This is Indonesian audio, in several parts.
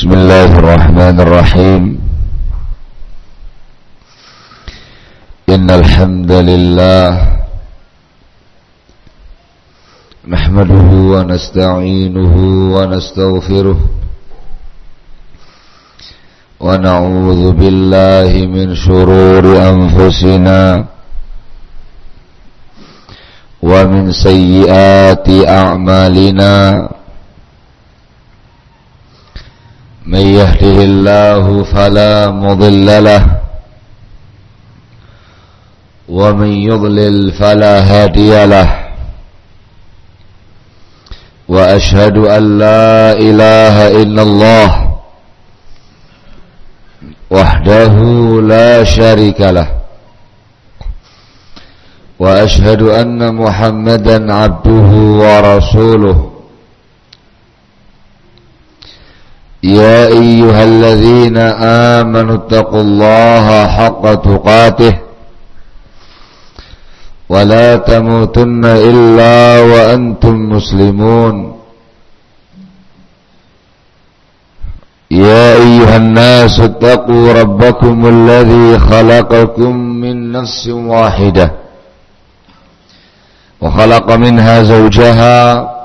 Bismillahirrahmanirrahim. Innal hamdalillah nahmaduhu wa nasta'inuhu wa nastaghfiruh wa na'udzu billahi min shururi anfusina wa min sayyiati a'malina. من يهده الله فلا مضل له ومن يضلل فلا هادي له وأشهد أن لا إله إلا الله وحده لا شريك له وأشهد أن محمدا عبده ورسوله. يا أيها الذين آمنوا اتقوا الله حق تقاته ولا تموتن إلا وأنتم مسلمون. يا أيها الناس اتقوا ربكم الذي خلقكم من نفس واحدة وخلق منها زوجها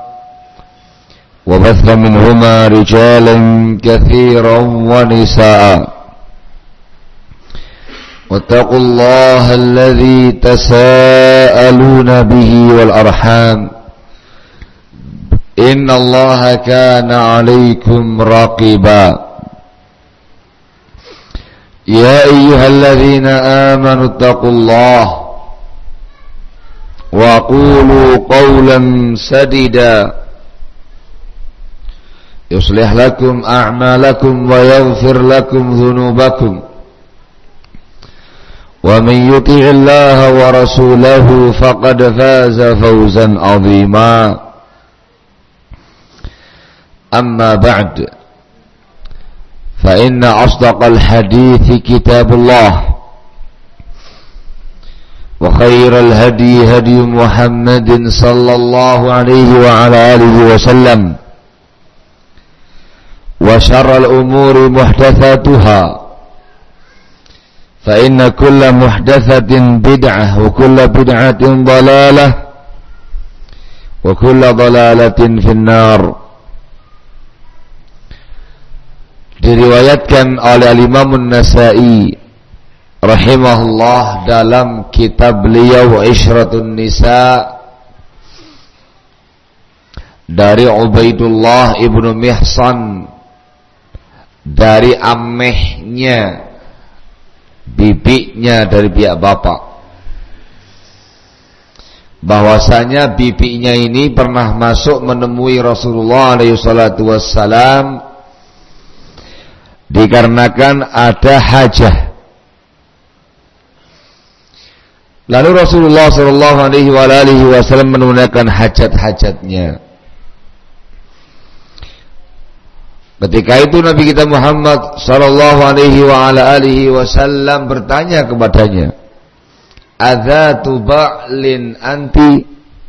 وبث منهما رجالا كثيرا ونساء واتقوا الله الذي تساءلون به والأرحام إن الله كان عليكم رقيبا. يا أيها الذين آمنوا اتقوا الله وقولوا قولا سديدا يصلح لكم أعمالكم ويغفر لكم ذنوبكم ومن يطع الله ورسوله فقد فاز فوزا عظيما. أما بعد فإن أصدق الحديث كتاب الله وخير الهدي هدي محمد صلى الله عليه وعلى آله وسلم وشر الأمور محدثاتها فإن كل محدثة بدعة وكل بدعة ضلالة وكل ضلالة في النار. Diriwayatkan oleh Imam An-Nasa'i rahimahullah dalam kitab beliau Ishratun Nisa dari Ubaidullah ibnu Mihsan dari amehnya, bibinya dari pihak bapak, bahwasanya bibinya ini pernah masuk menemui Rasulullah alaihi salatu wassalam dikarenakan ada hajah. Lalu Rasulullah sallallahu alaihi wasallam menunaikan hajat-hajatnya. Ketika itu Nabi kita Muhammad sallallahu alaihi wasallam bertanya kepadanya, "Adzatu ba'lin anti?"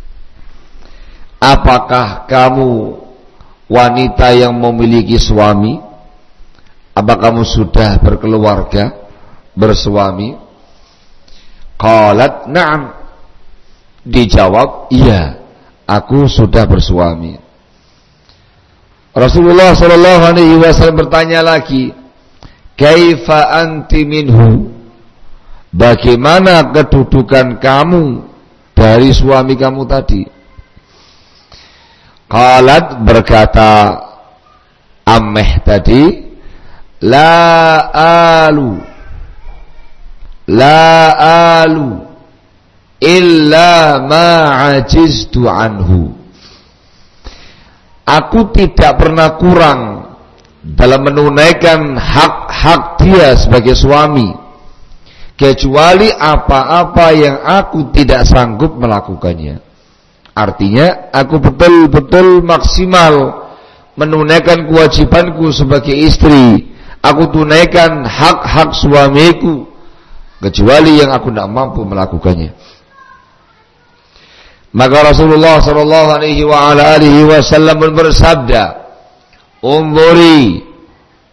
Apakah kamu wanita yang memiliki suami? Apa kamu sudah berkeluarga, bersuami? Qalat na'am. Dijawab, "Iya, aku sudah bersuami." Rasulullah sallallahu alaihi wasallam bertanya lagi, "Kaifa anti minhu?" Bagaimana kedudukan kamu dari suami kamu tadi? Qalat, berkata Ammeh tadi, La alu illa ma ajiztu anhu. Aku tidak pernah kurang dalam menunaikan hak-hak dia sebagai suami, kecuali apa-apa yang aku tidak sanggup melakukannya. Artinya aku betul-betul maksimal menunaikan kewajibanku sebagai istri. Aku tunaikan hak-hak suamiku, kecuali yang aku tidak mampu melakukannya. Maka Rasulullah sallallahu alaihi wasallam bersabda, "Unzuri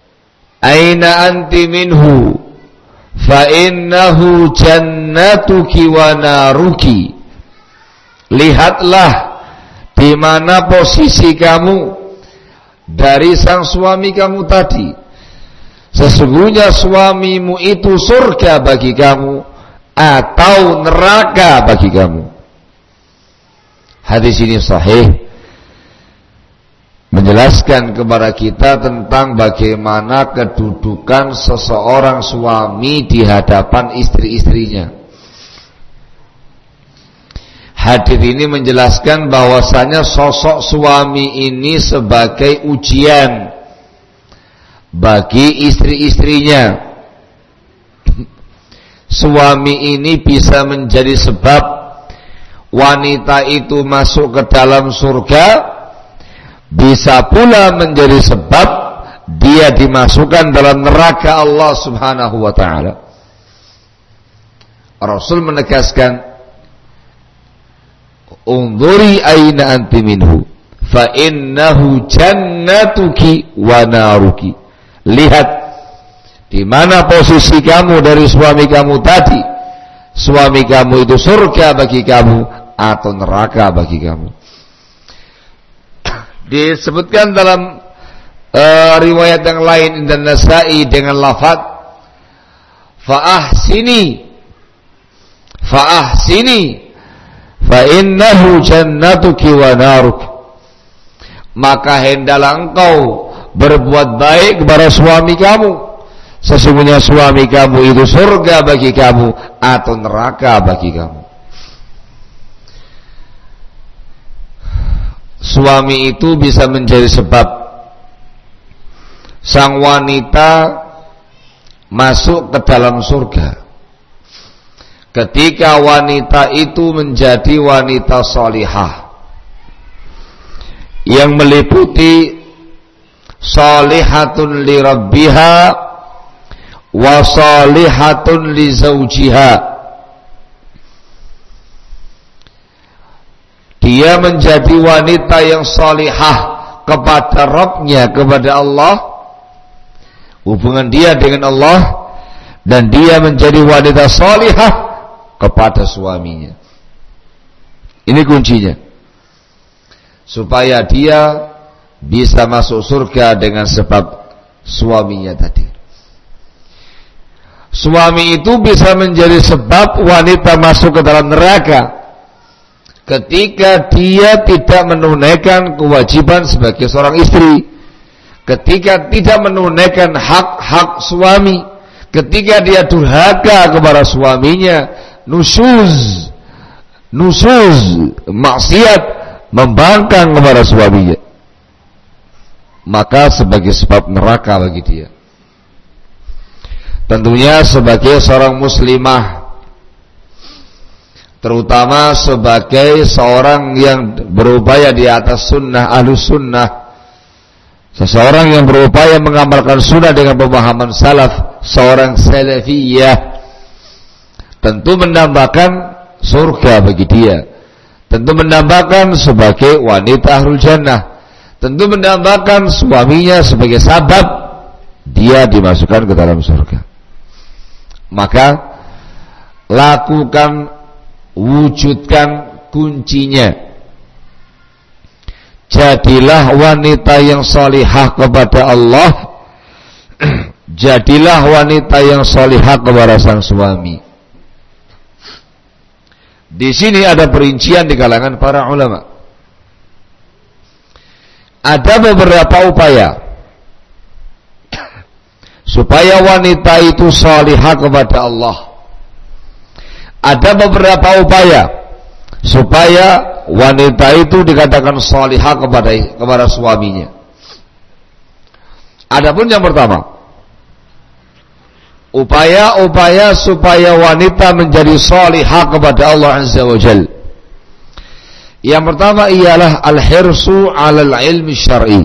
aina anti minhu fa innahu jannatuki wa naruki. Lihatlah di mana posisi kamu dari sang suami kamu tadi. Sesungguhnya suamimu itu surga bagi kamu atau neraka bagi kamu. Hadis ini sahih, menjelaskan kepada kita tentang bagaimana kedudukan seseorang suami di hadapan istri-istrinya. Hadis ini menjelaskan bahwasanya sosok suami ini sebagai ujian bagi istri-istrinya. Suami ini bisa menjadi sebab wanita itu masuk ke dalam surga, bisa pula menjadi sebab dia dimasukkan dalam neraka Allah Subhanahu wa ta'ala. Rasul menegaskan, unzuri aina anti minhu fa innahu jannatuki wa naruki. Lihat di mana posisi kamu dari suami kamu tadi. Suami kamu itu surga bagi kamu atau neraka bagi kamu. Disebutkan dalam riwayat yang lain dan Nasa'i dengan lafaz fa'ahsini fa innahu jannatuki wa naruk. Maka hendaklah engkau berbuat baik kepada suami kamu, sesungguhnya suami kamu itu surga bagi kamu atau neraka bagi kamu. Suami itu bisa menjadi sebab sang wanita masuk ke dalam surga ketika wanita itu menjadi wanita salihah yang meliputi salihatun li rabbiha wa salihatun li zawjiha. Dia menjadi wanita yang salihah kepada Rabbnya, kepada Allah, hubungan dia dengan Allah, dan dia menjadi wanita salihah kepada suaminya. Ini kuncinya, supaya dia bisa masuk surga dengan sebab suaminya tadi. Suami itu bisa menjadi sebab wanita masuk ke dalam neraka ketika dia tidak menunaikan kewajiban sebagai seorang istri, ketika tidak menunaikan hak-hak suami, ketika dia durhaka kepada suaminya, nusuz, maksiat, membangkang kepada suaminya, maka sebagai sebab neraka bagi dia. Tentunya sebagai seorang muslimah, terutama sebagai seorang yang berupaya di atas sunnah, ahlus sunnah, seseorang yang berupaya mengamalkan sunnah dengan pemahaman salaf, seorang salafiyah, tentu menambahkan surga bagi dia, tentu menambahkan sebagai wanita ahlul jannah, tentu menambahkan suaminya sebagai sabab dia dimasukkan ke dalam surga. Maka lakukan, wujudkan kuncinya. Jadilah wanita yang salihah kepada Allah, jadilah wanita yang salihah kepada sang suami. Di sini ada perincian di kalangan para ulama. Ada beberapa upaya supaya wanita itu salihah kepada Allah. Ada beberapa upaya supaya wanita itu dikatakan salihah kepada suaminya. Adapun yang pertama, upaya-upaya supaya wanita menjadi salihah kepada Allah Azza wa Jalla. Yang pertama ialah al-hirsu 'alal ilmi syar'i.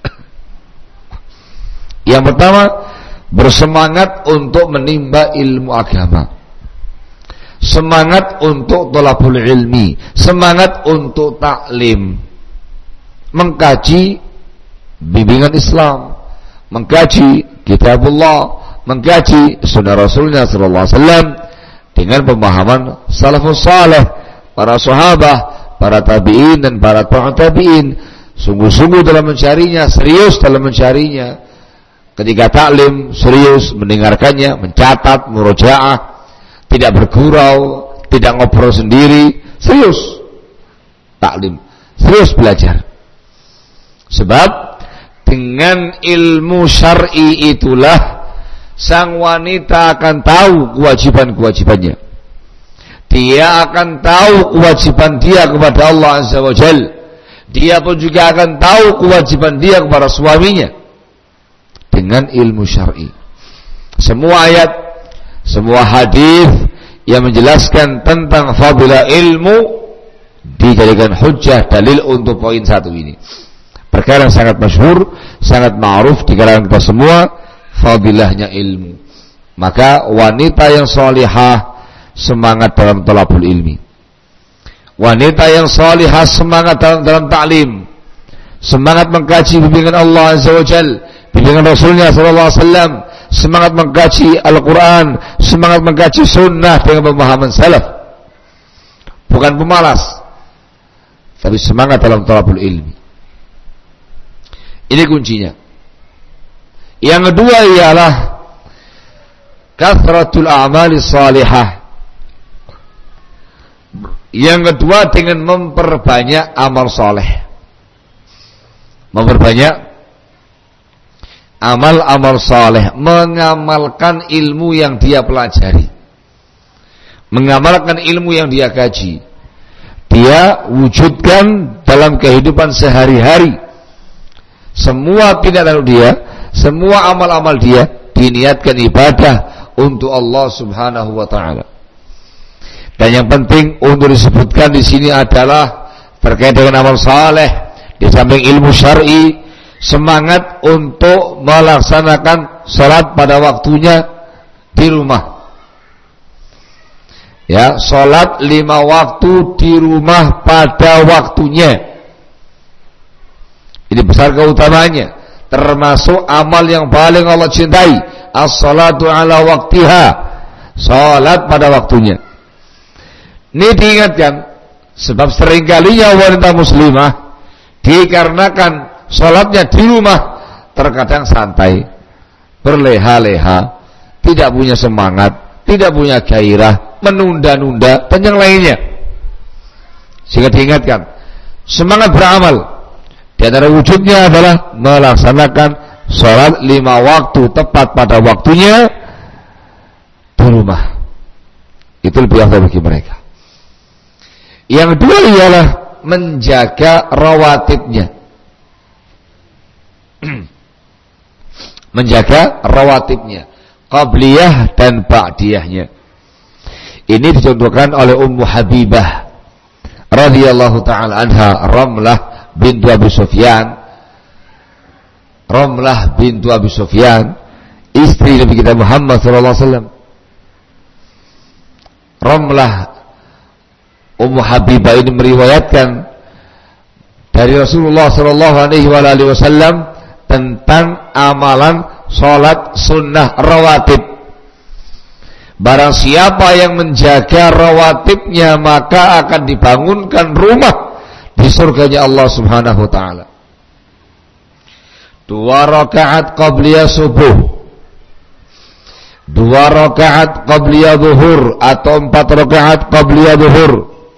Yang pertama, bersemangat untuk menimba ilmu agama, semangat untuk thalabul ilmi, semangat untuk taklim, mengkaji bimbingan Islam, mengkaji kitabullah, mengkaji sunnah Rasulnya sallallahu alaihi wasallam dengan pemahaman salafus saleh, para sahabat, para tabi'in dan para tabi'in. Sungguh-sungguh dalam mencarinya, serius dalam mencarinya. Ketika taklim, serius mendengarkannya, mencatat, murojaah, tidak bergurau, tidak ngobrol sendiri, serius taklim, serius belajar. Sebab dengan ilmu syar'i itulah sang wanita akan tahu kewajiban-kewajibannya. Dia akan tahu kewajiban dia kepada Allah Azza wa Jalla. Dia pun juga akan tahu kewajiban dia kepada suaminya dengan ilmu syar'i. Semua ayat, semua hadis yang menjelaskan tentang fadilah ilmu dijadikan hujjah, dalil untuk poin satu ini. Perkara yang sangat masyhur, sangat ma'ruf di kalangan kita semua, fadilahnya ilmu. Maka wanita yang salihah semangat dalam thalabul ilmi. Wanita yang salihah semangat dalam ta'lim, semangat mengkaji bimbingan Allah Azza wa Jalla, bimbingan Rasulnya sallallahu alaihi wasallam, semangat mengkaji Al-Quran, semangat mengkaji sunnah dengan pemahaman salaf. Bukan pemalas, tapi semangat dalam thalabul ilmi. Ini kuncinya. Yang kedua ialah kathratul a'mali salihah. Yang kedua dengan memperbanyak amal soleh, memperbanyak amal-amal soleh, mengamalkan ilmu yang dia pelajari, mengamalkan ilmu yang dia kaji, dia wujudkan dalam kehidupan sehari-hari. Semua tindakan dia, semua amal-amal dia diniatkan ibadah untuk Allah Subhanahu wa taala. Dan yang penting untuk disebutkan di sini adalah terkait dengan amal saleh, di samping ilmu syar'i, semangat untuk melaksanakan salat pada waktunya di rumah. Ya, salat 5 waktu di rumah pada waktunya. Ini besar keutamaannya, termasuk amal yang paling Allah cintai, as-salatu ala waqtiha, salat pada waktunya. Ini diingatkan sebab seringkalinya wanita muslimah dikarenakan sholatnya di rumah terkadang santai, berleha-leha, tidak punya semangat, tidak punya gairah, menunda-nunda dan yang lainnya. Sehingga diingatkan semangat beramal. Di antara wujudnya adalah melaksanakan sholat 5 waktu tepat pada waktunya di rumah. Itu lebih afdal bagi mereka. Yang kedua ialah menjaga rawatibnya. Menjaga rawatibnya, qabliyah dan ba'diyahnya. Ini dicontohkan oleh Ummu Habibah radhiyallahu taala anha, Ramlah bintu Abi Sufyan. Ramlah bintu Abi Sufyan, istri Nabi kita Muhammad sallallahu alaihi wasallam. Ramlah Ummu Habibah ini meriwayatkan dari Rasulullah sallallahu alaihi wasallam tentang amalan salat sunnah rawatib. Barang siapa yang menjaga rawatibnya, maka akan dibangunkan rumah di surganya Allah Subhanahu wa taala. 2 rakaat qabliyah subuh, 2 rakaat qabliyah zuhur atau 4 rakaat qabliyah zuhur,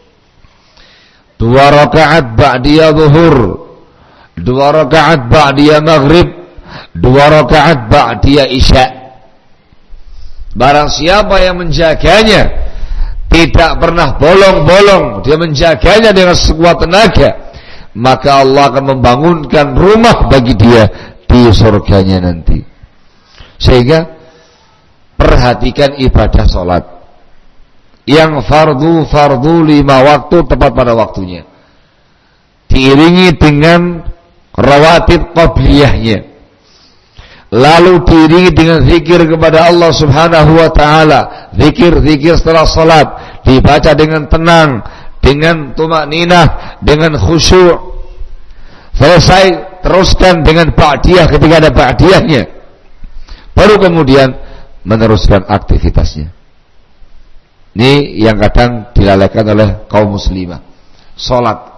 2 rakaat ba'diyah zuhur, 2 rakaat ba'diyah maghrib, 2 rakaat ba'diyah isya. Barang siapa yang menjaganya, tidak pernah bolong-bolong, dia menjaganya dengan sekuat tenaga, maka Allah akan membangunkan rumah bagi dia di surganya nanti. Sehingga perhatikan ibadah sholat yang fardu 5 waktu tepat pada waktunya, diiringi dengan rawatib qabliyahnya, lalu diiringi dengan zikir kepada Allah Subhanahu wa taala. Zikir setelah salat dibaca dengan tenang, dengan tumakninah, dengan khusyuk. Selesai teruskan dengan ba'diyah ketika ada ba'diyahnya. Baru kemudian meneruskan aktivitasnya. Ini yang kadang dilalaikan oleh kaum muslimah. Salat.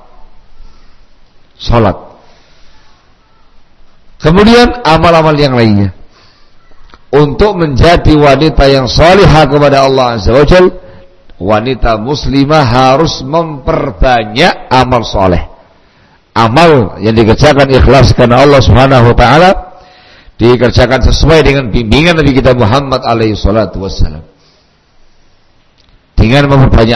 Kemudian amal-amal yang lainnya. Untuk menjadi wanita yang salihah kepada Allah Azza wa Jalla, wanita muslimah harus memperbanyak amal soleh. Amal yang dikerjakan ikhlas karena Allah Subhanahu wa taala, dikerjakan sesuai dengan bimbingan Nabi kita Muhammad alaihi salatu wassalam. Dengan memperbanyak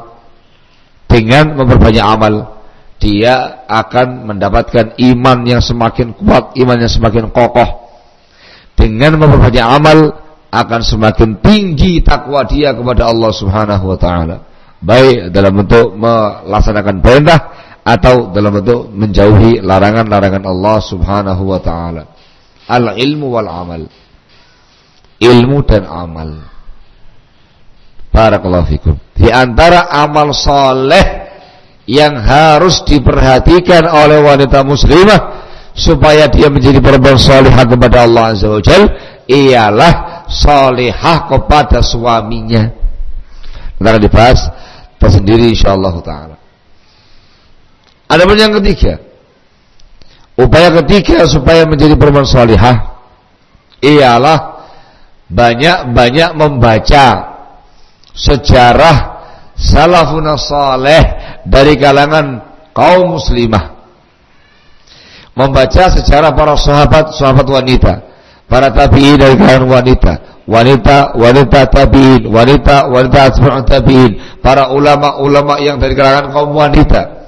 amal, dia akan mendapatkan iman yang semakin kuat, iman yang semakin kokoh. Dengan memperbanyak amal akan semakin tinggi takwa dia kepada Allah Subhanahu wa taala, baik dalam bentuk melaksanakan perintah atau dalam bentuk menjauhi larangan-larangan Allah Subhanahu wa taala. Al-ilmu wal amal. Ilmu dan amal. Barakallahu fikum. Di antara amal soleh yang harus diperhatikan oleh wanita muslimah supaya dia menjadi perempuan salihah kepada Allah Azza wa Jalla ialah salihah kepada suaminya. Kita akan dibahas tersendiri insyaallah taala. Adapun yang ketiga, upaya ketiga supaya menjadi perempuan salihah ialah banyak-banyak membaca sejarah salafun salih dari kalangan kaum muslimah. Membaca sejarah para sahabat wanita, para tabi'in dari kalangan wanita tabi'in, wanita atba'ut tabi'in, para ulama yang dari kalangan kaum wanita.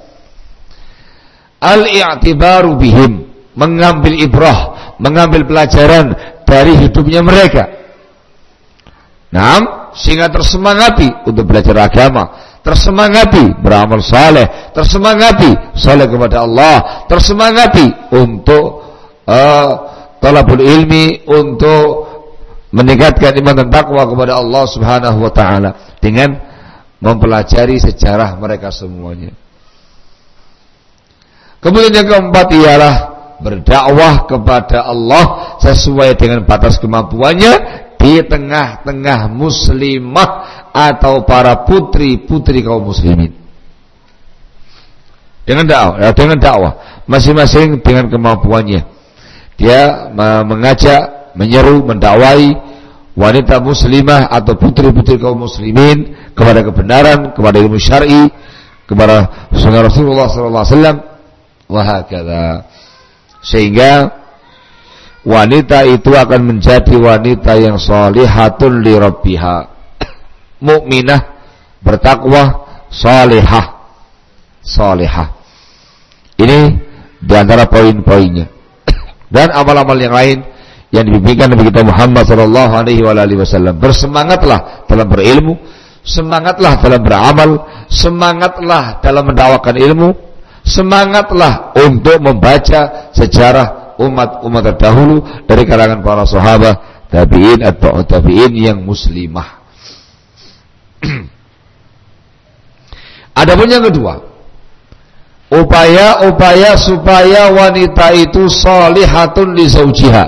Al-i'tibaru bihim, mengambil ibrah, mengambil pelajaran dari hidupnya mereka. Sehingga tersemangati untuk belajar agama, tersemangati beramal saleh, tersemangati saleh kepada Allah, tersemangati untuk talabul ilmi, untuk meningkatkan iman dan takwa kepada Allah Subhanahu wa taala dengan mempelajari sejarah mereka semuanya. Kemudian yang keempat ialah berdakwah kepada Allah sesuai dengan batas kemampuannya di tengah-tengah muslimah atau para putri-putri kaum muslimin. Dengan dakwah masing-masing dengan kemampuannya. Dia mengajak, menyeru, mendakwai wanita muslimah atau putri-putri kaum muslimin kepada kebenaran, kepada ilmu syar'i, kepada sunnah Rasulullah sallallahu alaihi wasallam, wa hakadha. Sehingga wanita itu akan menjadi wanita yang shalihatun li rabbiha, mukminah, bertakwa, salihah. Ini di antara poin-poinnya. Dan amal-amal yang lain yang dibimbingkan Nabi kita Muhammad sallallahu alaihi wasallam. Bersemangatlah dalam berilmu, semangatlah dalam beramal, semangatlah dalam mendakwakan ilmu, semangatlah untuk membaca sejarah umat-umat terdahulu dari kalangan para sahabat, tabi'in atau tabi'in yang muslimah. Adapun yang kedua, upaya supaya wanita itu shalihatun li zaujiha,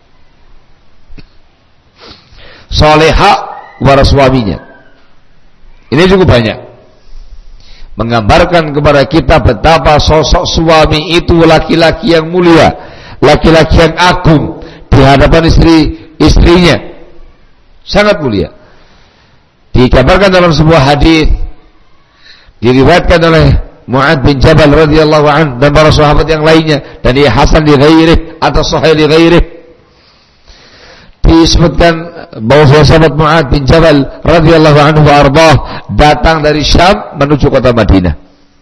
salihah kepada suaminya. Ini cukup banyak menggambarkan kepada kita betapa sosok suami itu laki-laki yang mulia, laki-laki yang agung di hadapan istrinya, sangat mulia. Digambarkan dalam sebuah hadis diriwayatkan oleh Mu'ad bin Jabal radhiyallahu anhu dan para sahabat yang lainnya, dan dia hasan li ghairihi atau sahih li ghairihi. Disebutkan bahwa sahabat Mu'ad bin Jabal radhiyallahu anhu wa ardhah datang dari Syam menuju kota Madinah.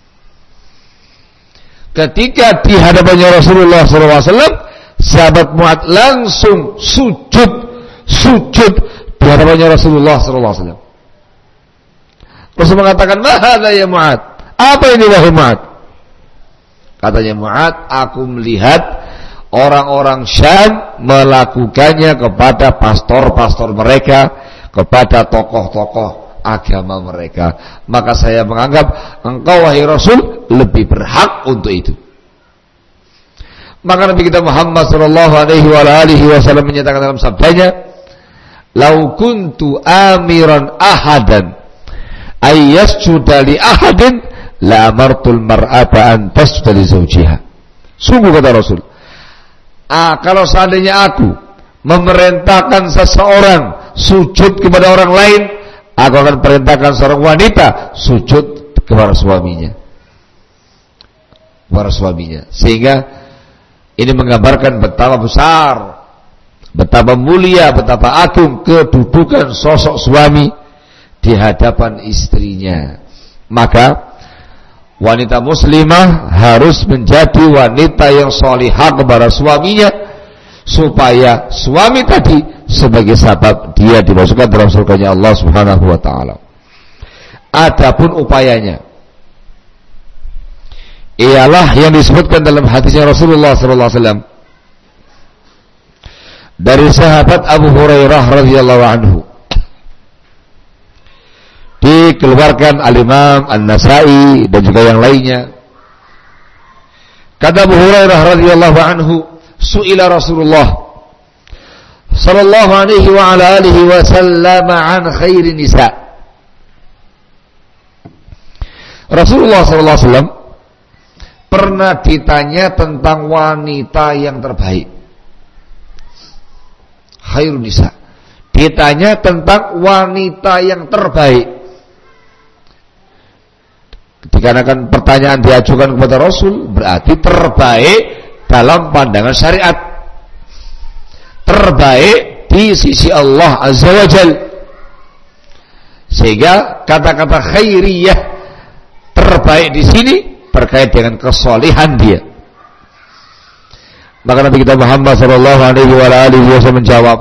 Ketika di hadapannya Rasulullah SAW, sahabat Mu'ad langsung sujud di hadapannya Rasulullah SAW. Rasul mengatakan, "Mahadha ya Mu'ad?" Apa ini wahai Mu'ad? Katanya Mu'ad, aku melihat orang-orang Syam melakukannya kepada pastor-pastor mereka, kepada tokoh-tokoh agama mereka. Maka saya menganggap engkau wahai Rasul lebih berhak untuk itu. Maka Nabi kita Muhammad sallallahu alaihi wasallam menyatakan dalam sabdanya, "Lau kuntu amiran ahadan ay yasjuda li ahadin la amartul mar'ata an tasjuda li zawjiha." Sungguh kata Rasul, kalau seandainya aku memerintahkan seseorang sujud kepada orang lain, aku akan perintahkan seorang wanita sujud kepada suaminya. Sehingga ini menggambarkan betapa besar, betapa mulia, betapa agung kedudukan sosok suami di hadapan istrinya. Maka wanita muslimah harus menjadi wanita yang salihah kepada suaminya, supaya suami tadi sebagai sebab dia dimasukkan dalam surganya Allah Subhanahu wa taala. Adapun upayanya ialah yang disebutkan dalam hadisnya Rasulullah sallallahu alaihi wasallam dari sahabat Abu Hurairah radhiyallahu anhu, dikeluarkan al-Imam An-Nasa'i dan juga yang lainnya. Kata Abu Hurairah radhiyallahu anhu, su'ila Rasulullah sallallahu alaihi wa ala alihi wasallam an khairin nisa. Rasulullah sallallahu alaihi wasallam pernah ditanya tentang wanita yang terbaik. Khairun nisa. Ditanya tentang wanita yang terbaik. Dikarenakan pertanyaan diajukan kepada Rasul, berarti terbaik dalam pandangan syariat, terbaik di sisi Allah Azza wa Jal. Sehingga kata-kata khairiyah, terbaik di sini terkait dengan kesolihan dia. Maka Nabi kita Muhammad sallallahu alaihi wasallam menjawab,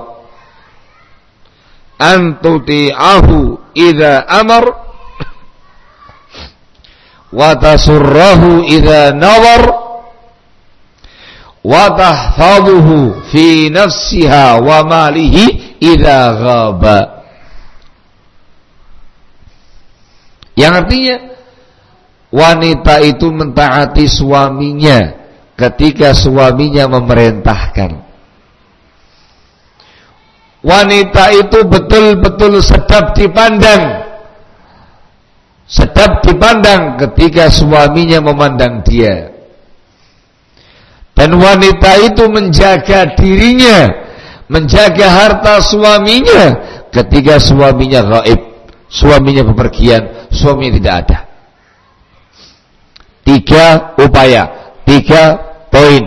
"Antuti'ahu idza amar wa tasurrahu idza nawar wa tahfazuhu fi nafsiha wa malihi idza ghaba." Yang artinya, wanita itu mentaati suaminya ketika suaminya memerintahkan. Wanita itu betul-betul sedap dipandang ketika suaminya memandang dia. Dan wanita itu menjaga dirinya, menjaga harta suaminya ketika suaminya gaib, suaminya bepergian, suaminya tidak ada. 3 upaya, 3 poin.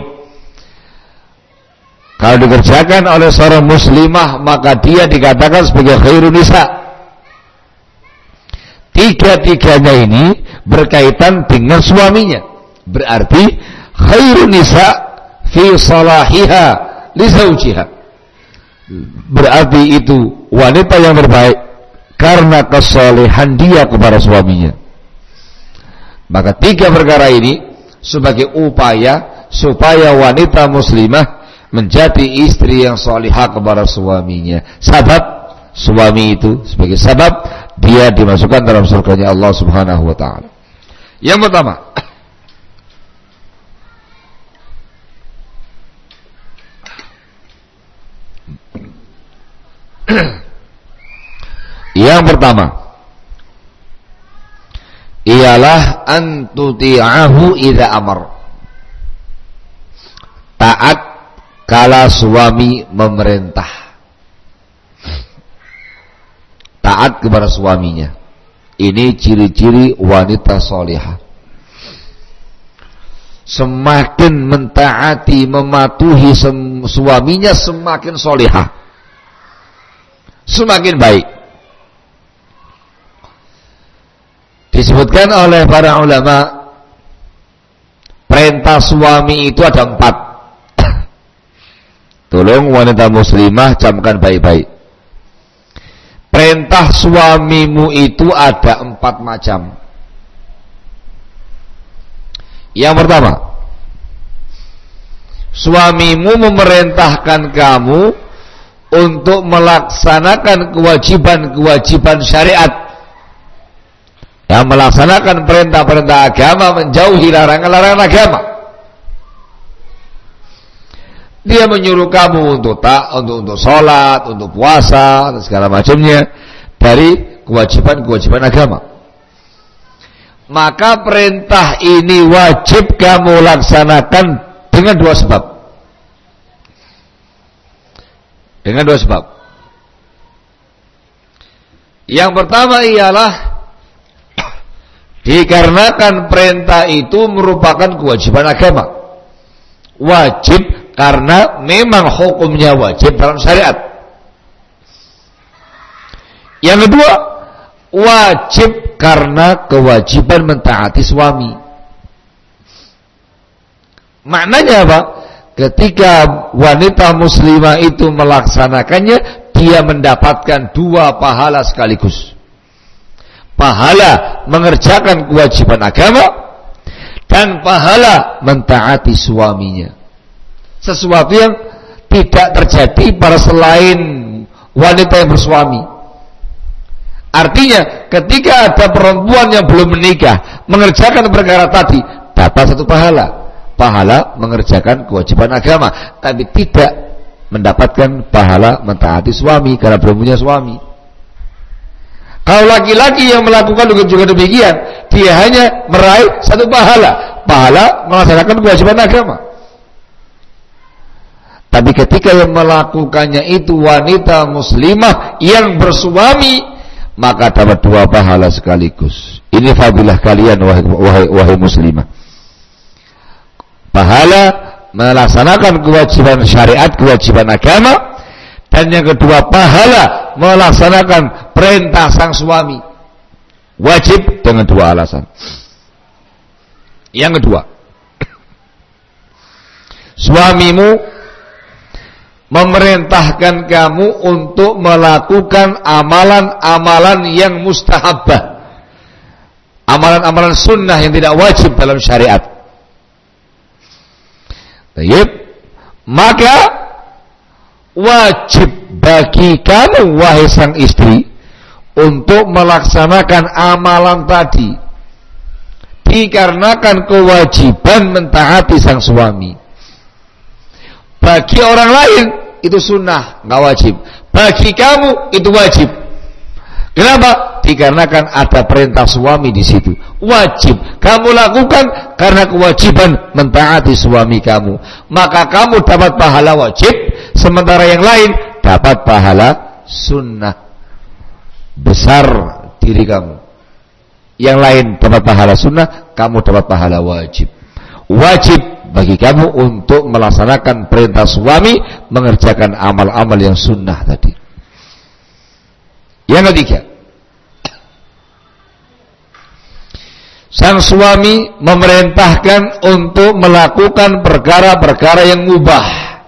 Kalau dikerjakan oleh seorang muslimah, maka dia dikatakan sebagai khairun nisa. 3-tiganya ini berkaitan dengan suaminya. Berarti khairun nisa fi salahiha li zawjiha. Berarti itu wanita yang terbaik karena kesalehan dia kepada suaminya. Maka 3 perkara ini sebagai upaya supaya wanita muslimah menjadi istri yang salihah kepada suaminya. Sebab suami itu sebagai sebab dia dimasukkan dalam surganya Allah Subhanahu wa taala. Yang pertama, ialah antuti'ahu idza amar. Taat kala suami memerintah. Taat kepada suaminya. Ini ciri-ciri wanita salihah. Semakin mentaati, mematuhi suaminya, semakin salihah, semakin baik. Disebutkan oleh para ulama, perintah suami itu ada 4. Tolong wanita muslimah camkan baik-baik. Perintah suamimu itu ada 4 macam. Yang pertama, suamimu memerintahkan kamu untuk melaksanakan kewajiban-kewajiban syariat, yang melaksanakan perintah-perintah agama, menjauhi larangan-larangan agama. Dia menyuruh kamu untuk sholat, untuk puasa, dan segala macamnya dari kewajiban-kewajiban agama. Maka perintah ini wajib kamu laksanakan dengan dua sebab. Dengan dua sebab. Yang pertama ialah dikarenakan perintah itu merupakan kewajiban agama. Wajib karena memang hukumnya wajib dalam syariat. Yang kedua, wajib karena kewajiban mentaati suami. Maknanya apa? Ketika wanita muslimah itu melaksanakannya, dia mendapatkan dua pahala sekaligus. Pahala mengerjakan kewajiban agama dan pahala mentaati suaminya. Sesuatu yang tidak terjadi pada selain wanita yang bersuami. Artinya ketika ada perempuan yang belum menikah mengerjakan perkara tadi, dapat satu pahala mengerjakan kewajiban agama, tapi tidak mendapatkan pahala mentaati suami karena belum punya suami. Kalau laki-laki yang melakukan juga demikian, dia hanya meraih satu pahala melaksanakan kewajiban agama. Tapi ketika yang melakukannya itu wanita muslimah yang bersuami, maka dapat dua pahala sekaligus. Ini fadilah kalian wahai muslimah. Pahala melaksanakan kewajiban syariat, kewajiban agama, dan yang kedua pahala melaksanakan perintah sang suami. Wajib dengan dua alasan. Yang kedua, suamimu memerintahkan kamu untuk melakukan amalan-amalan yang mustahabah, amalan-amalan sunnah yang tidak wajib dalam syariat. Baik, maka wajib bagi kamu wahai sang istri untuk melaksanakan amalan tadi, dikarenakan kewajiban mentaati sang suami. Bagi orang lain itu sunnah, nggak wajib. Bagi kamu itu wajib. Kenapa? Dikarenakan ada perintah suami di situ. Wajib kamu lakukan karena kewajiban mentaati suami kamu. Maka kamu dapat pahala wajib, sementara yang lain dapat pahala sunnah. Besar diri kamu. Yang lain dapat pahala sunnah, kamu dapat pahala wajib. Wajib bagi kamu untuk melaksanakan perintah suami, mengerjakan amal-amal yang sunnah tadi. Yang ketiga, sang suami memerintahkan untuk melakukan perkara-perkara yang mubah.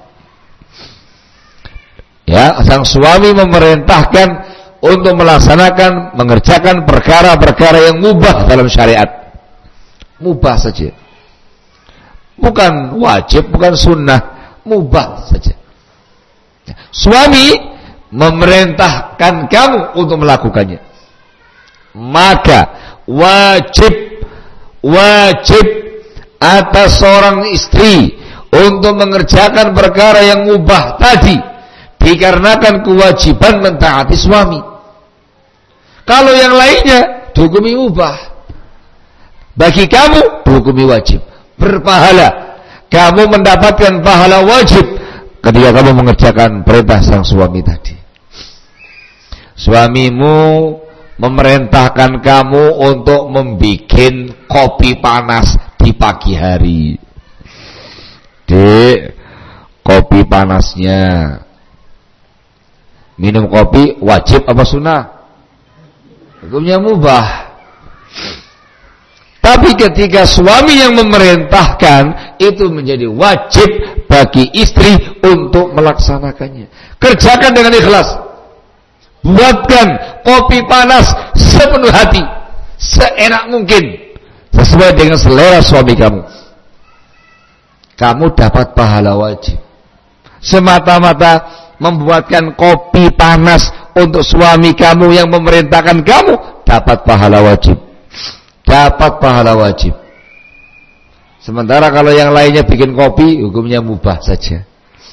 Ya, sang suami memerintahkan untuk melaksanakan, mengerjakan perkara-perkara yang mubah dalam syariat. Mubah saja. Bukan wajib, bukan sunnah, mubah saja. Suami memerintahkan kamu untuk melakukannya, maka wajib atas seorang istri untuk mengerjakan perkara yang mubah tadi, dikarenakan kewajiban mentaati suami. Kalau yang lainnya dihukumi mubah, bagi kamu dihukumi wajib. Berpahala, kamu mendapatkan pahala wajib ketika kamu mengerjakan perintah sang suami tadi. Suamimu memerintahkan kamu untuk membuat kopi panas di pagi hari. Dek, kopi panasnya, minum kopi wajib apa sunnah? Hukumnya mubah. Tapi ketika suami yang memerintahkan, itu menjadi wajib bagi istri untuk melaksanakannya. Kerjakan dengan ikhlas. Buatkan kopi panas sepenuh hati, seenak mungkin, sesuai dengan selera suami kamu. Kamu dapat pahala wajib. Semata-mata membuatkan kopi panas untuk suami kamu yang memerintahkan kamu, dapat pahala wajib. Dapat pahala wajib. Sementara kalau yang lainnya bikin kopi, hukumnya mubah saja.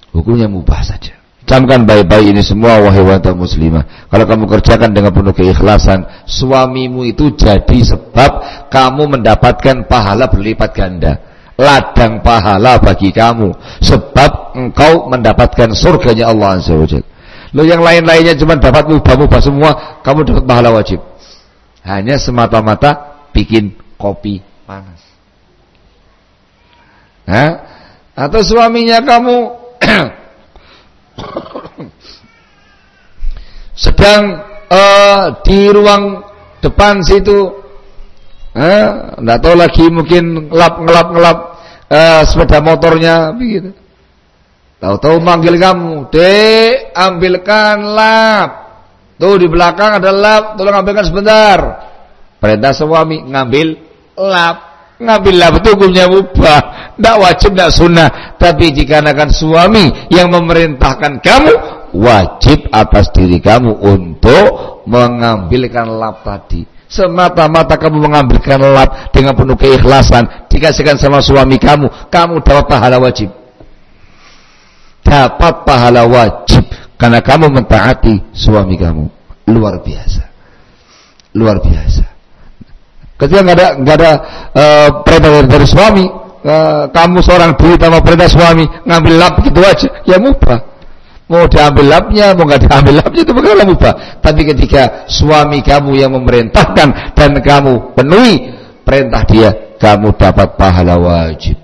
Hukumnya mubah saja. Camkan baik-baik ini semua wahai wanita muslimah. Kalau kamu kerjakan dengan penuh keikhlasan, suamimu itu jadi sebab kamu mendapatkan pahala berlipat ganda. Ladang pahala bagi kamu. Sebab engkau mendapatkan surganya Allah Azza wa Jalla. Lo yang lain-lainnya cuma dapat mubah-mubah semua, kamu dapat pahala wajib. Hanya semata-mata bikin kopi panas. Atau suaminya kamu sedang di ruang depan situ, enggak tahu lagi mungkin ngelap sepeda motornya begitu. Tahu-tahu manggil kamu, "Dek, ambilkan lap. Tuh di belakang ada lap, tolong ambilkan sebentar." Perintah suami ngambil lap. Ngambil lap itu hukumnya mubah, tidak wajib, tidak sunnah. Tapi jika akan suami yang memerintahkan kamu, wajib atas diri kamu untuk mengambilkan lap tadi. Semata-mata kamu mengambilkan lap dengan penuh keikhlasan, dikasihkan sama suami kamu dapat pahala wajib. Dapat pahala wajib karena kamu mentaati suami kamu. Luar biasa. Luar biasa. Ketika nggak ada perintah dari suami, kamu seorang diri tanpa perintah suami ngambil lap gitu aja, ya mubah. Mau diambil lapnya, mau nggak diambil lapnya itu perkara mubah. Tapi ketika suami kamu yang memerintahkan dan kamu penuhi perintah dia, kamu dapat pahala wajib.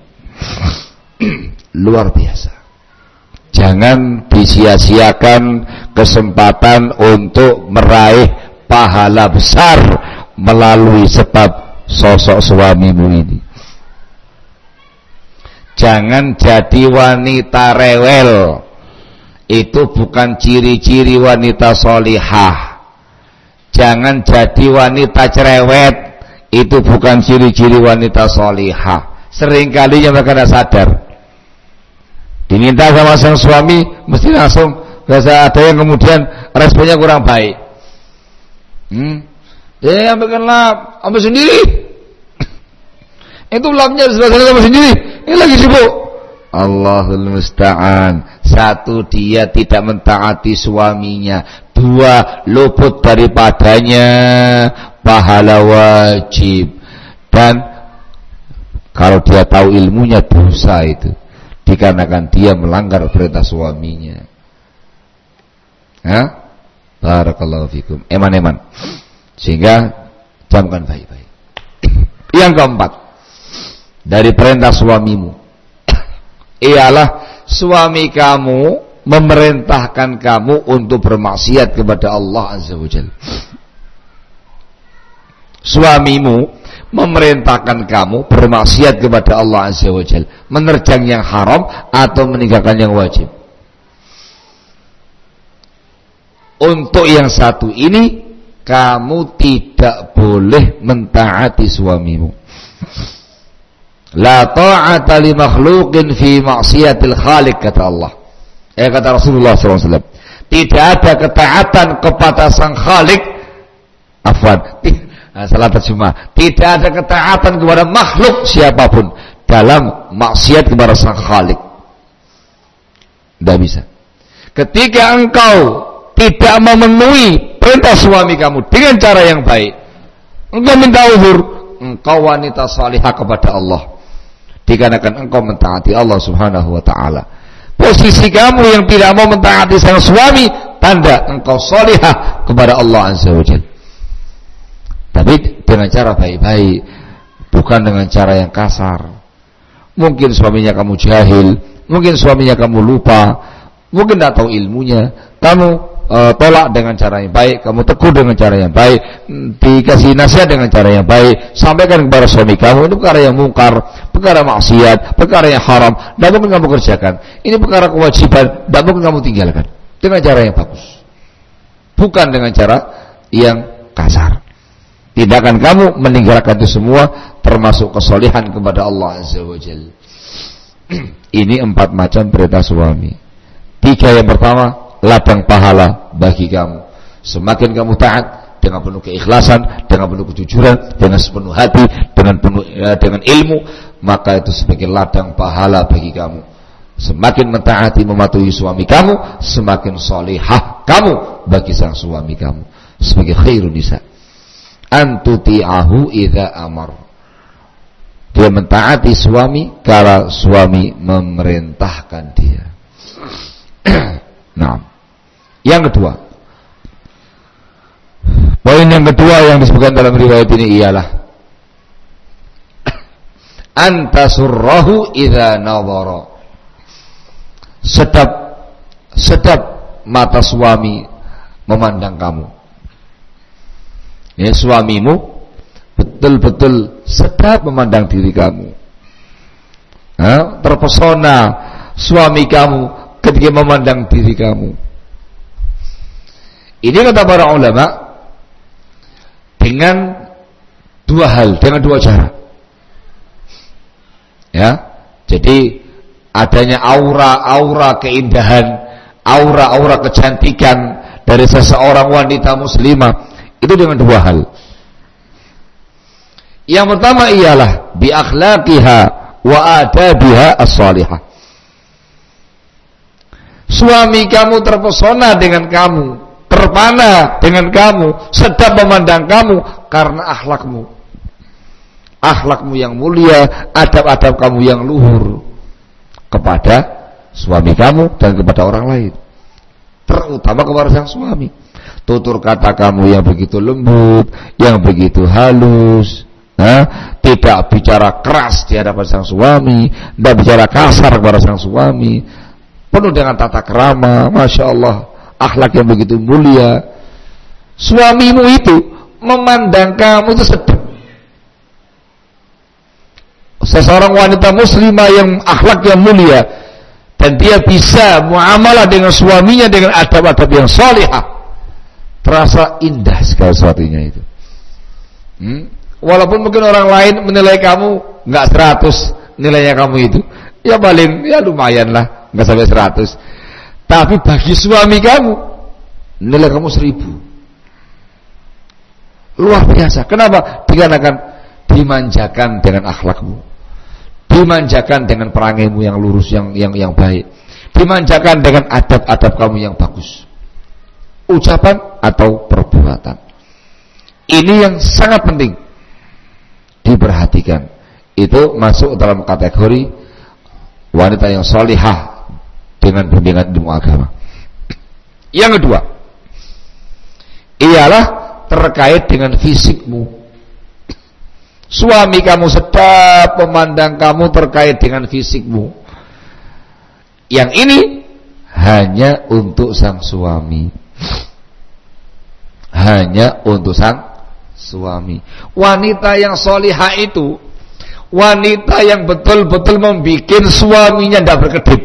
Luar biasa. Jangan disia-siakan kesempatan untuk meraih pahala besar melalui sebab sosok suamimu ini. Jangan jadi wanita rewel. Itu bukan ciri-ciri wanita solihah. Jangan jadi wanita cerewet. Itu bukan ciri-ciri wanita solihah. Seringkali mereka tidak sadar. Diminta sama sang suami, mesti langsung biasa ada yang kemudian responnya kurang baik. Dia ambilkan lap, ambil sendiri. Itu lapnya sudah selesai ambil sendiri. Ini lagi sibuk. Allahul musta'an. Satu, dia tidak mentaati suaminya. Dua, luput daripadanya pahala wajib. Dan kalau dia tahu ilmunya, dosa itu dikarenakan dia melanggar perintah suaminya. Barakallahu fikum. Eman-eman. Sehingga camkan baik-baik. Yang keempat, dari perintah suamimu ialah suami kamu memerintahkan kamu untuk bermaksiat kepada Allah Azza wa Jalla. Suamimu memerintahkan kamu bermaksiat kepada Allah Azza wa Jalla, menerjang yang haram atau meninggalkan yang wajib. Untuk yang satu ini kamu tidak boleh mentaati suamimu. La ta'ata li makhluqin fi maksiatil khaliq, kata Allah. Kata Rasulullah SAW. Tidak ada ketaatan kepada sang khalik. Salah terjemah. Tidak ada ketaatan kepada makhluk siapapun dalam maksiat kepada sang khalik. Tidak bisa. Ketika engkau tidak memenuhi perintah suami kamu dengan cara yang baik, engkau minta uzur, engkau wanita salihah kepada Allah, dikarenakan engkau mentaati Allah Subhanahu wa ta'ala. Posisi kamu yang tidak mau mentaati sang suami, tanda engkau salihah kepada Allah Azza wa Jalla. Tapi dengan cara baik-baik, bukan dengan cara yang kasar. Mungkin suaminya kamu jahil, mungkin suaminya kamu lupa, mungkin tidak tahu ilmunya, kamu tolak dengan cara yang baik, kamu tegur dengan cara yang baik, dikasih nasihat dengan cara yang baik, sampaikan kepada suami kamu, ini perkara yang mungkar, perkara maksiat, perkara yang haram, tidak mungkin kamu kerjakan, ini perkara kewajiban, tidak mungkin kamu tinggalkan, dengan cara yang bagus, bukan dengan cara yang kasar. Tidak akan kamu meninggalkan itu semua, termasuk kesolihan kepada Allah Azza wa Jalla. Ini 4 macam perintah suami. 3 yang pertama, ladang pahala bagi kamu. Semakin kamu taat dengan penuh keikhlasan, dengan penuh kejujuran, dengan sepenuh hati, dengan ilmu, maka itu sebagai ladang pahala bagi kamu. Semakin mentaati mematuhi suami kamu, semakin solihah kamu bagi sang suami kamu. Sebagai khairun nisa, antuti'ahu idza amar. Dia mentaati suami kalau suami memerintahkan dia. Nah, yang kedua, poin yang kedua yang disebutkan dalam riwayat ini ialah antasurrahu idza nadhara. Sedap mata suami memandang kamu. Ya, suamimu betul-betul sedap memandang diri kamu. Terpesona suami kamu ketika memandang diri kamu. Ini kata para ulama dengan dua hal, dengan dua cara. Ya, jadi adanya aura-aura keindahan, aura-aura kecantikan dari seseorang wanita muslimah itu dengan dua hal. Yang pertama ialah bi akhlaqiha wa adabiha as-salihah. Suami kamu terpesona dengan kamu, terpana dengan kamu, sedap memandang kamu karena akhlakmu. Akhlakmu yang mulia, adab-adab kamu yang luhur kepada suami kamu dan kepada orang lain, terutama kepada sang suami. Tutur kata kamu yang begitu lembut, yang begitu halus, tidak bicara keras di hadapan sang suami, tidak bicara kasar kepada sang suami, penuh dengan tata krama, masya Allah, akhlak yang begitu mulia. Suamimu itu memandang kamu itu sedap. Seseorang wanita muslimah yang akhlak yang mulia dan dia bisa muamalah dengan suaminya dengan adab-adab yang salihah, terasa indah sekali sesuatunya itu. Walaupun mungkin orang lain menilai kamu nggak 100 nilainya kamu itu, ya paling ya lumayan lah, nggak sampai 100. Tapi bagi suami kamu nilai kamu 1000. Luar biasa. Kenapa? Dikarenakan dimanjakan dengan akhlakmu, dimanjakan dengan perangaimu yang lurus, yang baik, dimanjakan dengan adab-adab kamu yang bagus, ucapan atau perbuatan. Ini yang sangat penting diperhatikan. Itu masuk dalam kategori wanita yang salihah dengan bimbingan ilmu agama. Yang kedua ialah terkait dengan fisikmu. Suami kamu sedap memandang kamu terkait dengan fisikmu. Yang ini hanya untuk sang suami, hanya untuk sang suami. Wanita yang solihah itu wanita yang betul-betul membuat suaminya tidak berkedip,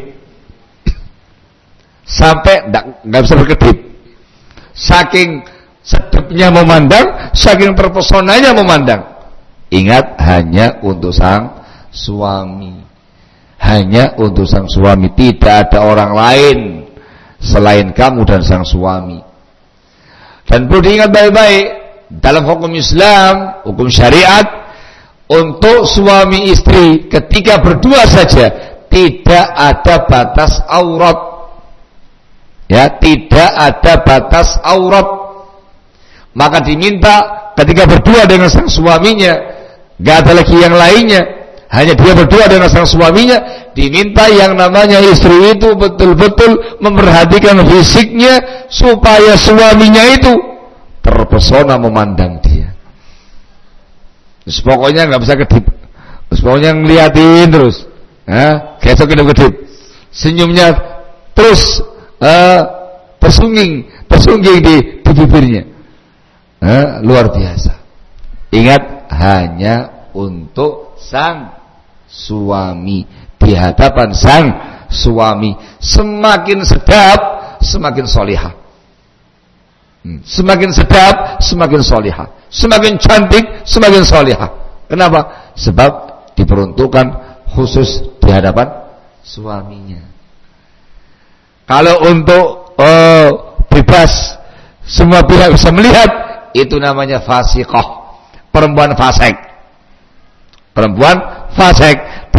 sampai tidak bisa berkedip, saking sedapnya memandang, saking terpesonanya memandang. Ingat, hanya untuk sang suami, hanya untuk sang suami. Tidak ada orang lain selain kamu dan sang suami. Dan perlu diingat baik-baik, dalam hukum Islam, hukum syariat, untuk suami istri ketika berdua saja tidak ada batas aurat. Ya, tidak ada batas aurat. Maka diminta ketika berdua dengan sang suaminya, gak ada lagi yang lainnya, hanya dia berdua dengan sang suaminya, diminta yang namanya istri itu betul-betul memperhatikan fisiknya supaya suaminya itu terpesona memandang dia. Terus pokoknya gak bisa kedip, terus pokoknya ngeliatin terus, gesok kedip-kedip, senyumnya terus tersungging di bibirnya. Luar biasa. Ingat, hanya untuk sang suami, di hadapan sang suami. Semakin sedap, semakin solihah. Semakin sedap, semakin solihah. Semakin cantik, semakin solihah. Kenapa? Sebab diperuntukkan khusus di hadapan suaminya. Kalau untuk bebas, semua pihak bisa melihat, itu namanya fasiqah, perempuan fasik. Perempuan fasik di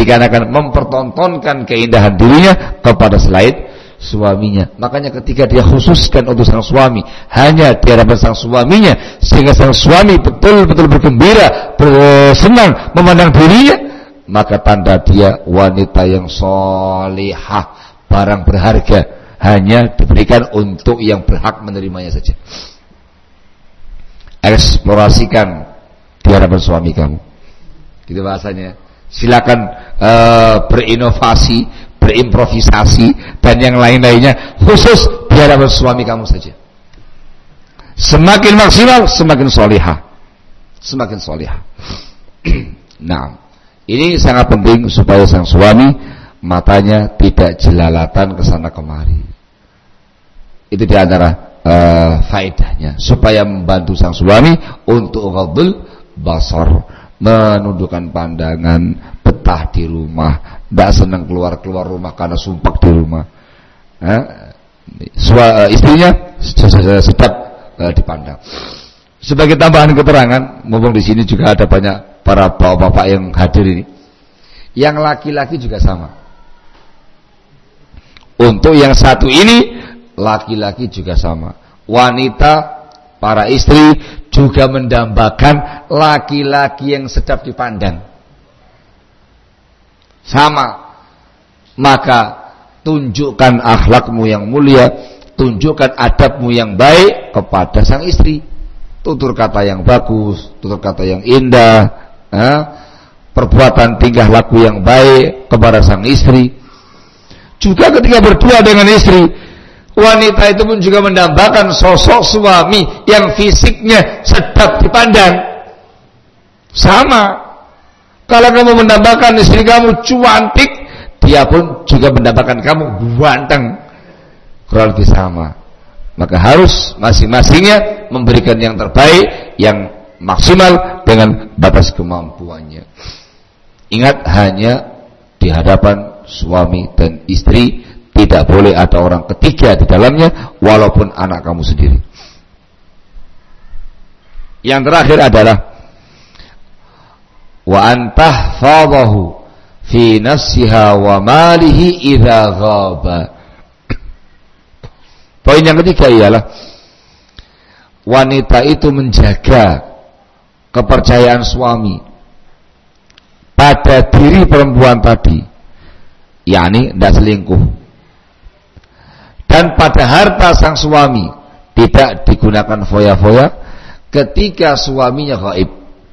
dikarenakan mempertontonkan keindahan dirinya kepada selain suaminya. Makanya ketika dia khususkan untuk sang suami, hanya di hadapan sang suaminya, sehingga sang suami betul-betul bergembira, bersenang memandang dirinya, maka tanda dia wanita yang solihah, barang berharga, hanya diberikan untuk yang berhak menerimanya saja. Eksplorasikan di hadapan suami kamu, gitu bahasanya. Silakan berinovasi, berimprovisasi, dan yang lain-lainnya, khusus di hadapan suami kamu saja. Semakin maksimal, semakin solihah, semakin solihah. Nah, ini sangat penting supaya sang suami matanya tidak jelalatan kesana kemari. Itu di antara faedahnya, supaya membantu sang suami untuk ghadul basar, menundukkan pandangan, betah di rumah, tidak senang keluar rumah karena sumpek di rumah. Istrinya sedap dipandang. Sebagai tambahan keterangan, mumpung di sini juga ada banyak para bapak-bapak yang hadir ini, yang laki-laki juga sama. Untuk yang satu ini, laki-laki juga sama. Wanita, para istri juga mendambakan laki-laki yang sedap dipandang. Sama. Maka tunjukkan akhlakmu yang mulia, tunjukkan adabmu yang baik kepada sang istri. Tutur kata yang bagus, tutur kata yang indah, perbuatan tingkah laku yang baik kepada sang istri. Juga ketika berdua dengan istri, wanita itu pun juga mendambakan sosok suami yang fisiknya sedap dipandang. Sama. Kalau kamu mendambakan istri kamu cantik, dia pun juga mendambakan kamu ganteng. Kurang lebih sama. Maka harus masing-masingnya memberikan yang terbaik, yang maksimal dengan batas kemampuannya. Ingat, hanya di hadapan suami dan istri, tidak boleh ada orang ketiga di dalamnya, walaupun anak kamu sendiri. Yang terakhir adalah wa antahfadhahu fi nafsiha wa malihi idza ghaba. Poin yang ketiga ialah wanita itu menjaga kepercayaan suami pada diri perempuan tadi, yakni tidak selingkuh, dan pada harta sang suami tidak digunakan foya-foya ketika suaminya gaib.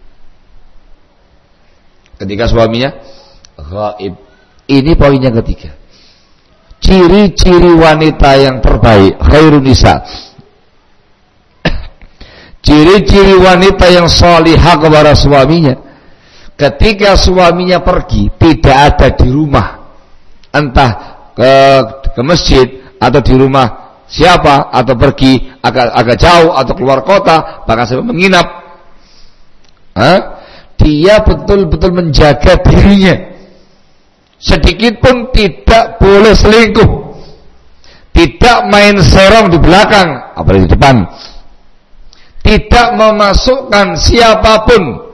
Ketika suaminya gaib. Ini poin yang ketiga. Ciri-ciri wanita yang terbaik, khairun nisa. Ciri-ciri wanita yang salihah kepada suaminya, ketika suaminya pergi, tidak ada di rumah, entah ke masjid atau di rumah siapa, atau pergi agak jauh atau keluar kota, bahkan sampai menginap, dia betul-betul menjaga dirinya. Sedikit pun tidak boleh selingkuh, tidak main serong di belakang, apalagi di depan, tidak memasukkan siapapun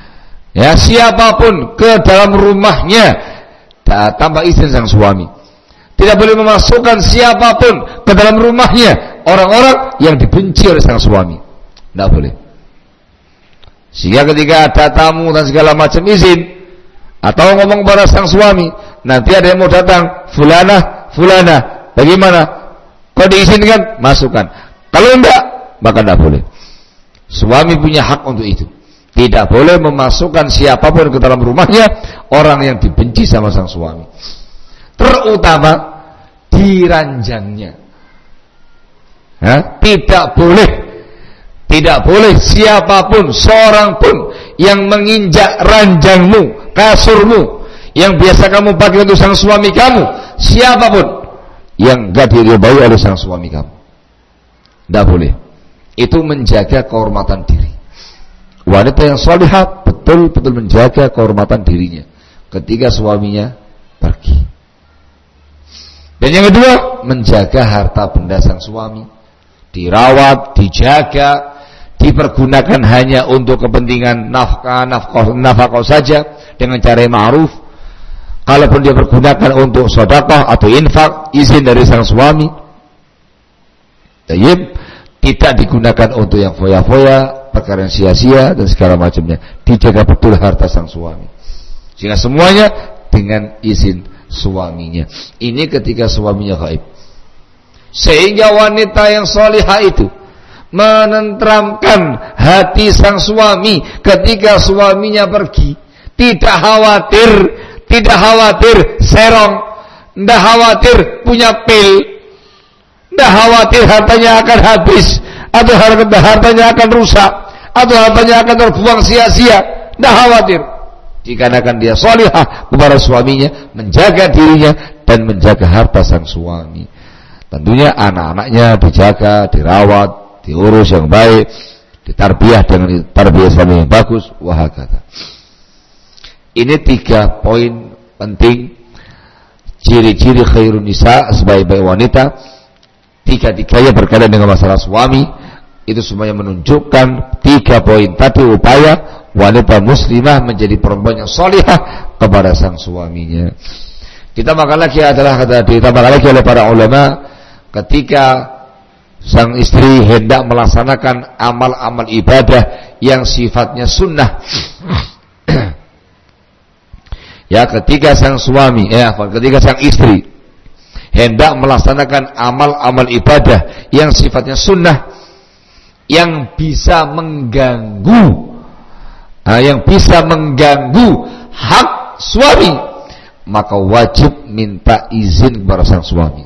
ke dalam rumahnya tanpa izin sang suami. Tidak boleh memasukkan siapapun ke dalam rumahnya, orang-orang yang dibenci oleh sang suami. Tidak boleh. Sehingga ketika ada tamu dan segala macam izin, atau ngomong kepada sang suami, nanti ada yang mau datang, fulana, bagaimana? Kau diizinkan? Masukkan. Kalau enggak, maka tidak boleh. Suami punya hak untuk itu. Tidak boleh memasukkan siapapun ke dalam rumahnya, orang yang dibenci sama sang suami. Terutama di ranjangnya. Tidak boleh siapapun, seorang pun yang menginjak ranjangmu, kasurmu, yang biasa kamu pakai untuk sang suami kamu, siapapun yang enggak diridhai oleh sang suami kamu, tidak boleh. Itu menjaga kehormatan diri. Wanita yang salihah betul-betul menjaga kehormatan dirinya ketika suaminya pergi. Dan yang kedua, menjaga harta benda sang suami, dirawat, dijaga, dipergunakan hanya untuk kepentingan nafkah saja dengan cara yang ma'ruf. Kalaupun dia pergunakan untuk sedekah atau infak, izin dari sang suami. Tidak digunakan untuk yang foya-foya, perkara yang sia-sia dan segala macamnya. Dijaga betul harta sang suami. Sehingga semuanya dengan izin suaminya. Ini ketika suaminya gaib. Sehingga wanita yang salihah itu menenteramkan hati sang suami ketika suaminya pergi. Tidak khawatir serong, tidak khawatir punya pil, tidak khawatir hartanya akan habis, atau hartanya akan rusak, atau hartanya akan terbuang sia-sia. Tidak khawatir, dikarenakan dia salihah kepada suaminya, menjaga dirinya dan menjaga harta sang suami. Tentunya anak-anaknya dijaga, dirawat, diurus yang baik, ditarbiyah dengan tarbiyah suami yang bagus. Wahakata. Ini 3 poin penting, ciri-ciri khairun nisa, sebaik-baik wanita. 3-tiganya berkaitan dengan masalah suami. Itu semuanya menunjukkan 3 poin tadi, upaya wanita muslimah menjadi perempuan yang salihah kepada sang suaminya. Ditambahkan lagi oleh para ulama, ketika sang istri hendak melaksanakan amal-amal ibadah yang sifatnya sunnah. Ketika sang istri hendak melaksanakan amal-amal ibadah yang sifatnya sunnah, yang bisa mengganggu hak suami, maka wajib minta izin kepada sang suami.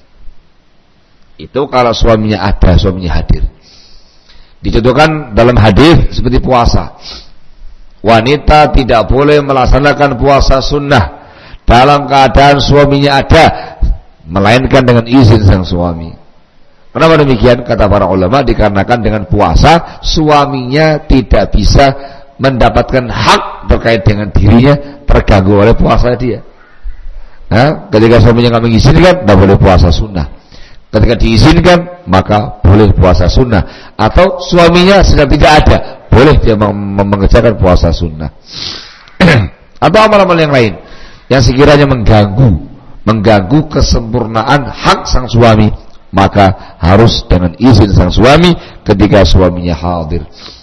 Itu kalau suaminya hadir. Dicontohkan dalam hadis seperti puasa. Wanita tidak boleh melaksanakan puasa sunnah dalam keadaan suaminya ada, melainkan dengan izin sang suami. Kenapa demikian? Kata para ulama, dikarenakan dengan puasa suaminya tidak bisa mendapatkan hak terkait dengan dirinya, terganggu oleh puasa dia. Ketika suaminya nggak mengizinkan, tidak boleh puasa sunnah. Ketika diizinkan, maka boleh puasa sunnah. Atau suaminya sedang tidak ada, boleh dia mengerjakan puasa sunnah. Atau amal-amal yang lain yang sekiranya mengganggu kesempurnaan hak sang suami, maka harus dengan izin sang suami ketika suaminya hadir.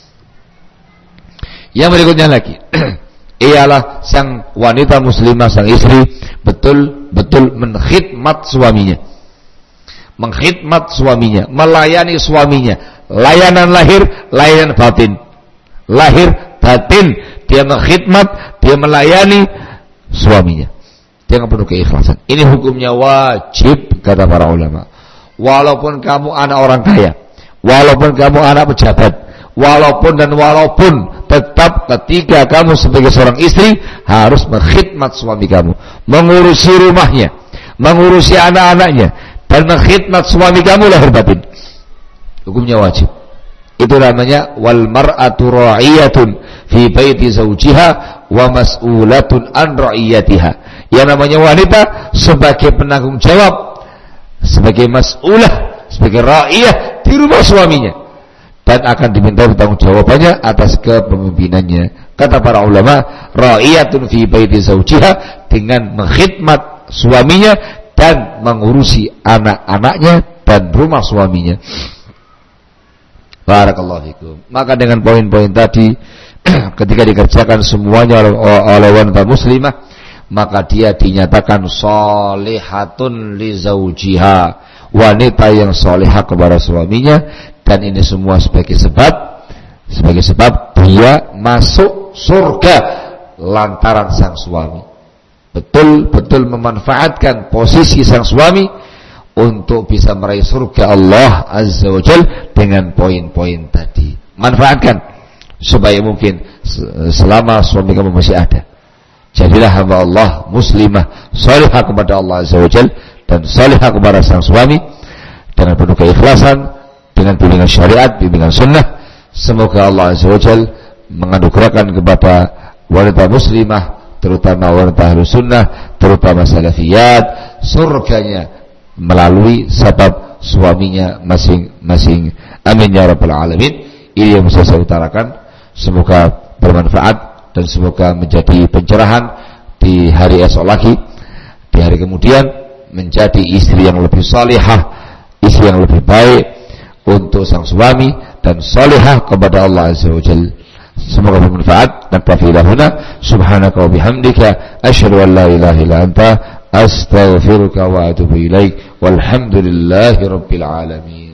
Yang berikutnya lagi ialah sang wanita muslimah, sang istri betul-betul menkhidmat suaminya, melayani suaminya, layanan lahir, layanan batin. Lahir, batin, dia mengkhidmat, dia melayani suaminya dengan penuh keikhlasan. Ini hukumnya wajib, kata para ulama. Walaupun kamu anak orang kaya, walaupun kamu anak pejabat, walaupun tetap ketika kamu sebagai seorang istri harus mengkhidmat suami kamu, mengurusi rumahnya, mengurusi anak-anaknya, dan mengkhidmat suami kamu lahir batin. Hukumnya wajib. Itu namanya wal mar'atu ra'iyatun fi baiti zawjiha wa mas'ulatun an ra'iyatiha. Yang namanya wanita sebagai penanggung jawab, sebagai mas'ulah, sebagai ra'iyah di rumah suaminya, dan akan diminta pertanggungjawabannya atas kepemimpinannya. Kata para ulama, ra'iyatun fi baiti zawjiha, dengan mengkhidmat suaminya dan mengurusi anak-anaknya dan rumah suaminya. Barakallahu fikum. Maka dengan poin-poin tadi, ketika dikerjakan semuanya oleh wanita muslimah, maka dia dinyatakan shalihatun li zaujiha, wanita yang salihah kepada suaminya. Dan ini semua sebagai sebab dia masuk surga lantaran sang suami. Betul-betul memanfaatkan posisi sang suami untuk bisa meraih surga Allah Azza wa Jal dengan poin-poin tadi. Manfaatkan sebaik mungkin selama suami kamu masih ada. Jadilah hamba Allah muslimah salihah kepada Allah Azza wa Jal dan salihah kepada sang suami dengan penuh keikhlasan, dengan bimbingan syariat, bimbingan sunnah. Semoga Allah Azza wa Jal menganugerahkan kepada wanita muslimah, terutama wanita ahlus sunnah, terutama salafiyat, surganya melalui sebab suaminya masing-masing. Amin ya rabbal alamin. Ini yang bisa saya utarakan. Semoga bermanfaat dan semoga menjadi pencerahan di hari esok lagi, di hari kemudian menjadi istri yang lebih salihah, istri yang lebih baik untuk sang suami dan salihah kepada Allah Azza wa Jalla. Semoga bermanfaat. Naktafi lahuna subhanaka wa bihamdika asyhadu an la ilaha illa anta astaghfiruka wa atubu ilaik walhamdulillahi rabbil alamin.